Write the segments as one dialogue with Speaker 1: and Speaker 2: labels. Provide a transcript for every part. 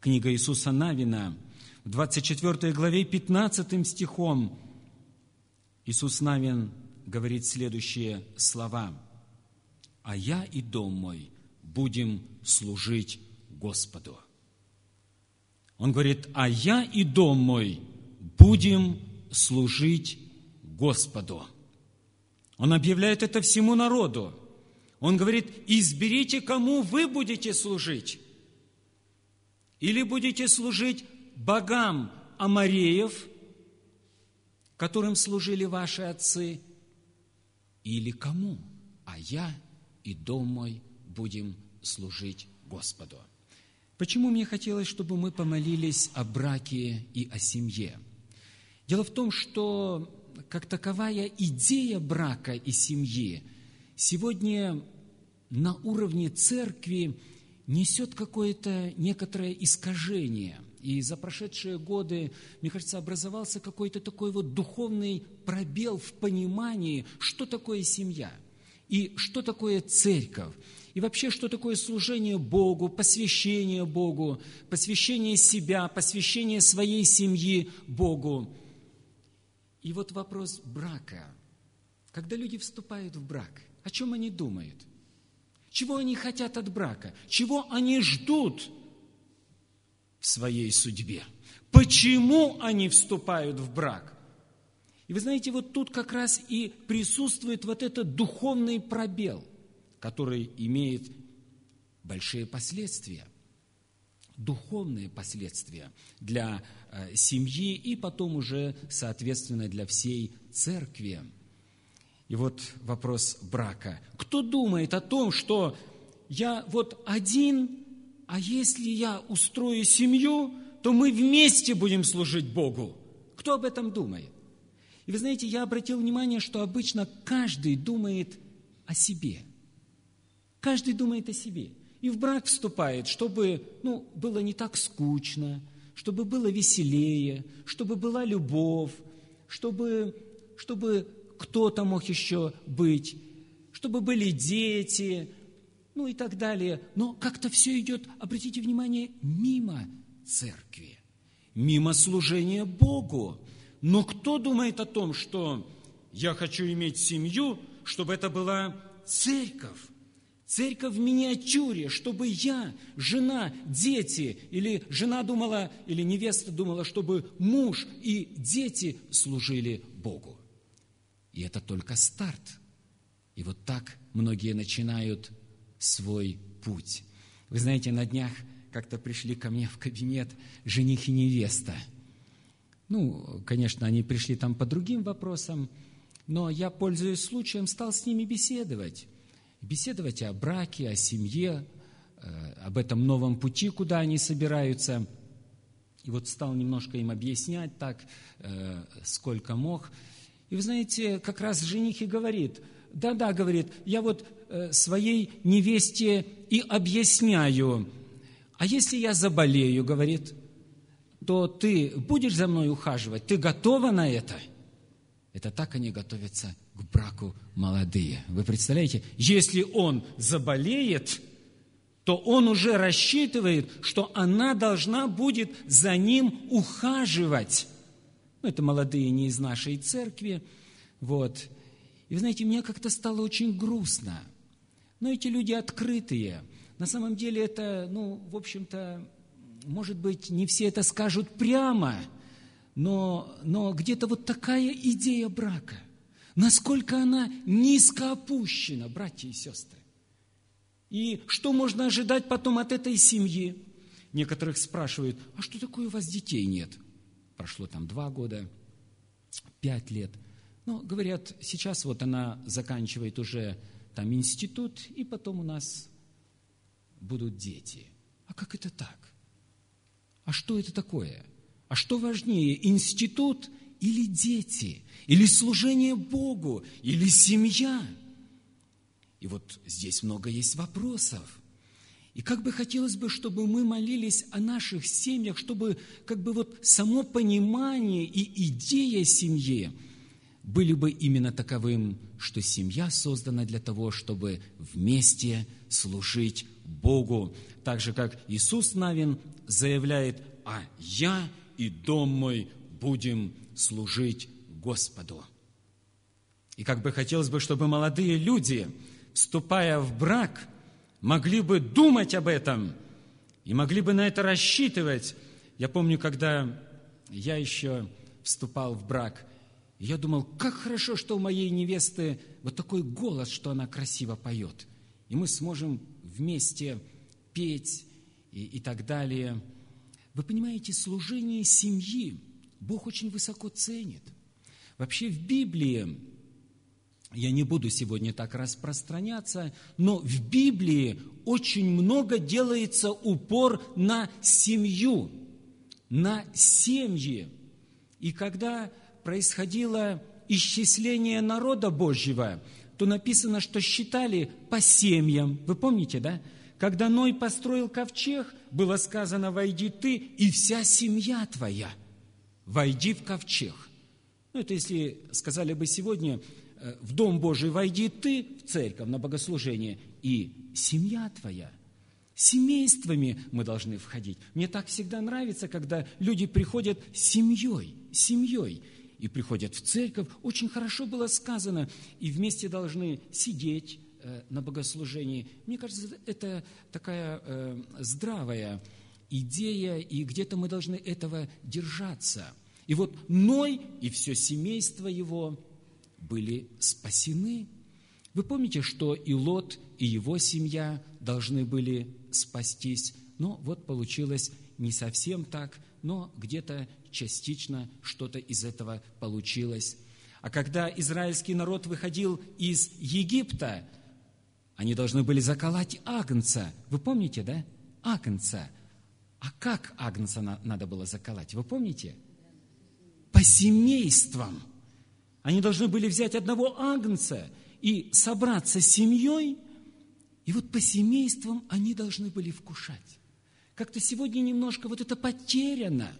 Speaker 1: Книга Иисуса Навина, в 24 главе 15 стихом Иисус Навин говорит следующие слова: «А я и дом мой будем служить Господу». Он говорит: «А я и дом мой будем служить Господу». Он объявляет это всему народу. Он говорит: изберите, кому вы будете служить. Или будете служить богам амореев, которым служили ваши отцы, или кому? А я и дом мой будем служить Господу. Почему мне хотелось, чтобы мы помолились о браке и о семье? Дело в том, что как таковая идея брака и семьи сегодня на уровне церкви несет какое-то некоторое искажение. И за прошедшие годы, мне кажется, образовался какой-то такой вот духовный пробел в понимании, что такое семья и что такое церковь. И вообще, что такое служение Богу, посвящение Богу, посвящение себя, посвящение своей семьи Богу. И вот вопрос брака. Когда люди вступают в брак, о чем они думают? Чего они хотят от брака? Чего они ждут в своей судьбе? Почему они вступают в брак? И вы знаете, вот тут как раз и присутствует вот этот духовный пробел, который имеет большие последствия, духовные последствия для семьи и потом уже, соответственно, для всей церкви. И вот вопрос брака. Кто думает о том, что я вот один, а если я устрою семью, то мы вместе будем служить Богу? Кто об этом думает? И вы знаете, я обратил внимание, что обычно каждый думает о себе. Каждый думает о себе. И в брак вступает, чтобы было не так скучно, чтобы было веселее, чтобы была любовь, чтобы кто-то мог еще быть, чтобы были дети, и так далее. Но как-то все идет, обратите внимание, мимо церкви, мимо служения Богу. Но кто думает о том, что я хочу иметь семью, чтобы это была церковь? Церковь в миниатюре, чтобы я, жена, дети, или жена думала, или невеста думала, чтобы муж и дети служили Богу. И это только старт. И вот так многие начинают свой путь. Вы знаете, на днях как-то пришли ко мне в кабинет жених и невеста. Конечно, они пришли там по другим вопросам, но я, пользуясь случаем, стал с ними беседовать. Беседовать о браке, о семье, об этом новом пути, куда они собираются. И вот стал немножко им объяснять так, сколько мог. И вы знаете, как раз жених и говорит, говорит, я вот своей невесте и объясняю, а если я заболею, говорит, то ты будешь за мной ухаживать, ты готова на это? Это так они готовятся к браку молодые. Вы представляете, если он заболеет, то он уже рассчитывает, что она должна будет за ним ухаживать. Это молодые не из нашей церкви. Вот. И вы знаете, мне как-то стало очень грустно. Но эти люди открытые. На самом деле это, в общем-то, может быть, не все это скажут прямо, но где-то вот такая идея брака. Насколько она низко опущена, братья и сестры. И что можно ожидать потом от этой семьи? Некоторых спрашивают, а что такое у вас детей нет? Прошло 2 года, 5 лет. Говорят, сейчас вот она заканчивает уже институт, и потом у нас будут дети. А как это так? А что это такое? А что важнее, институт или дети? Или служение Богу? Или семья? И вот здесь много есть вопросов. И как бы хотелось бы, чтобы мы молились о наших семьях, чтобы само понимание и идея семьи были бы именно таковым, что семья создана для того, чтобы вместе служить Богу. Так же, как Иисус Навин заявляет: «А я и дом мой будем служить Господу». И как бы хотелось бы, чтобы молодые люди, вступая в брак, могли бы думать об этом и могли бы на это рассчитывать. Я помню, когда я еще вступал в брак, я думал, как хорошо, что у моей невесты вот такой голос, что она красиво поет. И мы сможем вместе петь и так далее. Вы понимаете, служение семьи Бог очень высоко ценит. Вообще в Библии, я не буду сегодня так распространяться, но в Библии очень много делается упор на семью, на семьи. И когда происходило исчисление народа Божьего, то написано, что считали по семьям. Вы помните, да? Когда Ной построил ковчег, было сказано: «Войди ты и вся семья твоя, войди в ковчег». Ну, это если сказали бы сегодня: в Дом Божий войди ты, в церковь, на богослужение, и семья твоя. Семействами мы должны входить. Мне так всегда нравится, когда люди приходят семьей, и приходят в церковь. Очень хорошо было сказано, и вместе должны сидеть на богослужении. Мне кажется, это такая здравая идея, и где-то мы должны этого держаться. И вот Ной и все семейство его были спасены. Вы помните, что и Лот, и его семья должны были спастись. Но вот получилось не совсем так, но где-то частично что-то из этого получилось. А когда израильский народ выходил из Египта, они должны были заколоть агнца. Вы помните, да? Агнца. А как агнца надо было заколоть? Вы помните? По семействам. Они должны были взять одного агнца и собраться с семьей, и вот по семействам они должны были вкушать. Как-то сегодня немножко вот это потеряно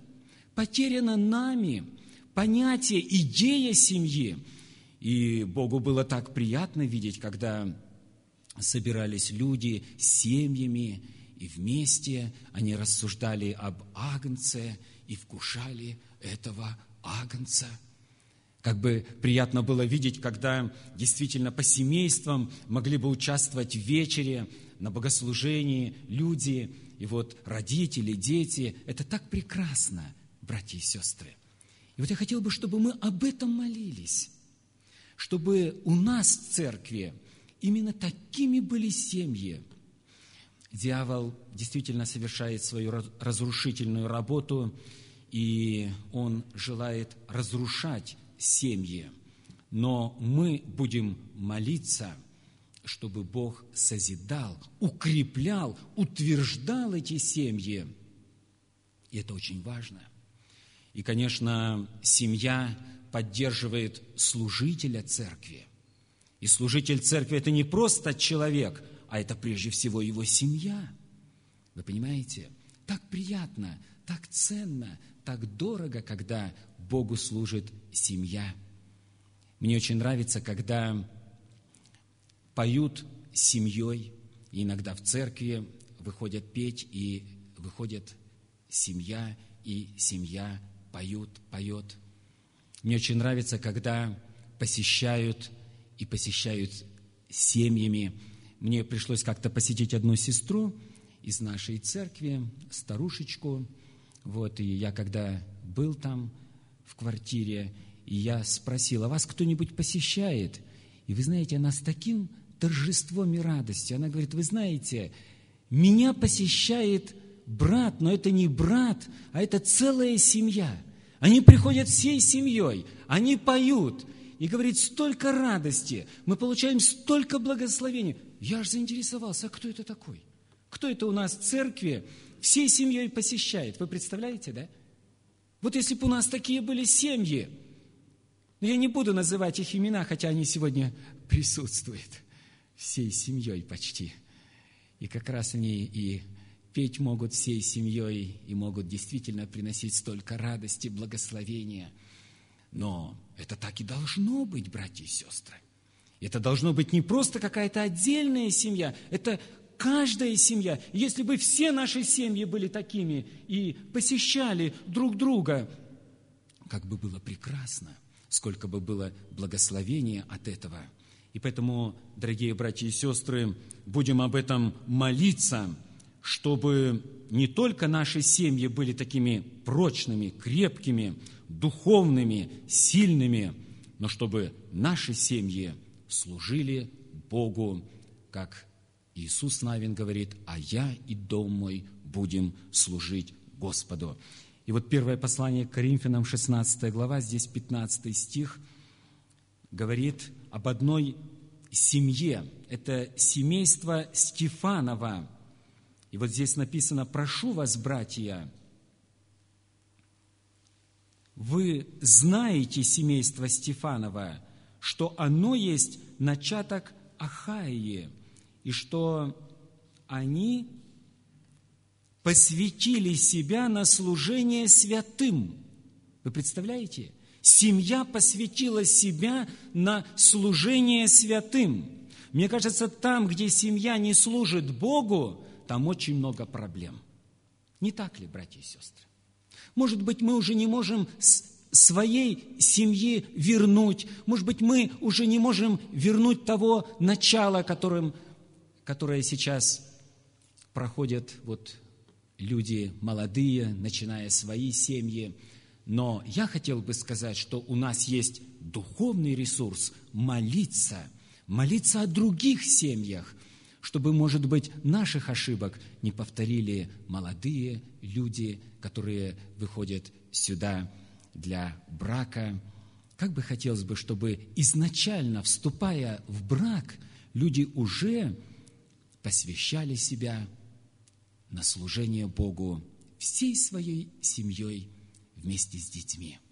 Speaker 1: нами понятие, идея семьи. И Богу было так приятно видеть, когда собирались люди с семьями, и вместе они рассуждали об агнце и вкушали этого агнца. Как бы приятно было видеть, когда действительно по семействам могли бы участвовать в вечере, на богослужении люди, и вот родители, дети. Это так прекрасно, братья и сестры. И вот я хотел бы, чтобы мы об этом молились, чтобы у нас в церкви именно такими были семьи. Дьявол действительно совершает свою разрушительную работу, и он желает разрушать семьи. Но мы будем молиться, чтобы Бог созидал, укреплял, утверждал эти семьи. И это очень важно. И, конечно, семья поддерживает служителя церкви. И служитель церкви – это не просто человек, а это прежде всего его семья. Вы понимаете? Так приятно, так ценно, так дорого, когда Богу служит семья. Мне очень нравится, когда поют семьей, и иногда в церкви выходят петь, и выходит семья, и семья поет. Мне очень нравится, когда посещают семьями. Мне пришлось как-то посетить одну сестру из нашей церкви, старушечку. Вот, и я когда был там в квартире, и я спросил: а вас кто-нибудь посещает? И вы знаете, она с таким торжеством и радостью, она говорит: вы знаете, меня посещает брат, но это не брат, а это целая семья. Они приходят всей семьей, они поют, и говорит, столько радости, мы получаем столько благословений. Я аж заинтересовался, а кто это такой? Кто это у нас в церкви всей семьей посещает? Вы представляете, да? Вот если бы у нас такие были семьи, но я не буду называть их имена, хотя они сегодня присутствуют всей семьей почти. И как раз они и петь могут всей семьей, и могут действительно приносить столько радости, благословения. Но это так и должно быть, братья и сестры. Это должно быть не просто какая-то отдельная семья, это каждая семья, если бы все наши семьи были такими и посещали друг друга, как бы было прекрасно, сколько бы было благословения от этого. И поэтому, дорогие братья и сестры, будем об этом молиться, чтобы не только наши семьи были такими прочными, крепкими, духовными, сильными, но чтобы наши семьи служили Богу, как Иисус Навин говорит: «А я и дом мой будем служить Господу». И вот первое послание к Коринфянам, 16 глава, здесь 15 стих, говорит об одной семье. Это семейство Стефанова. И вот здесь написано: «Прошу вас, братья, вы знаете семейство Стефанова, что оно есть начаток Ахаии, и что они посвятили себя на служение святым». Вы представляете? Семья посвятила себя на служение святым. Мне кажется, там, где семья не служит Богу, там очень много проблем. Не так ли, братья и сестры? Может быть, мы уже не можем своей семьи вернуть. Может быть, мы уже не можем вернуть того начала, которое сейчас проходят люди молодые, начиная свои семьи. Но я хотел бы сказать, что у нас есть духовный ресурс молиться о других семьях, чтобы, может быть, наших ошибок не повторили молодые люди, которые выходят сюда для брака. Как бы хотелось бы, чтобы изначально, вступая в брак, люди уже посвящали себя на служение Богу всей своей семьей вместе с детьми.